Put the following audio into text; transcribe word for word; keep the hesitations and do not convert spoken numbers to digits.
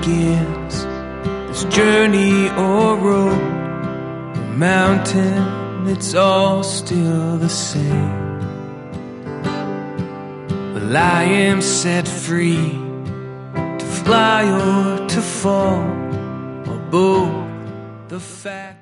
begins, this journey or road or mountain, it's all still the same. Well, I am set free to fly or to fall, or both. The fact